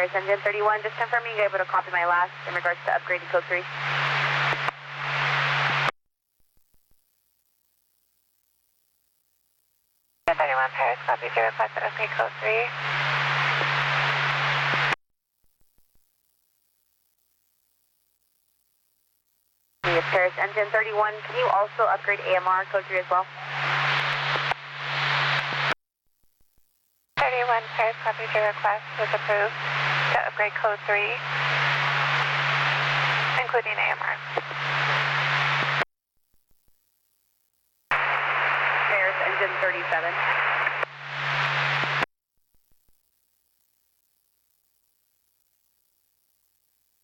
Paris Engine 31, just confirming you're able to copy my last in regards to upgrading code 3. Engine 31 Paris, copy your request to upgrade code 3. Paris Engine 31, can you also upgrade AMR code 3 as well? 31 Paris, copy your request was approved to upgrade code 3, including AMR. Paris Engine 37.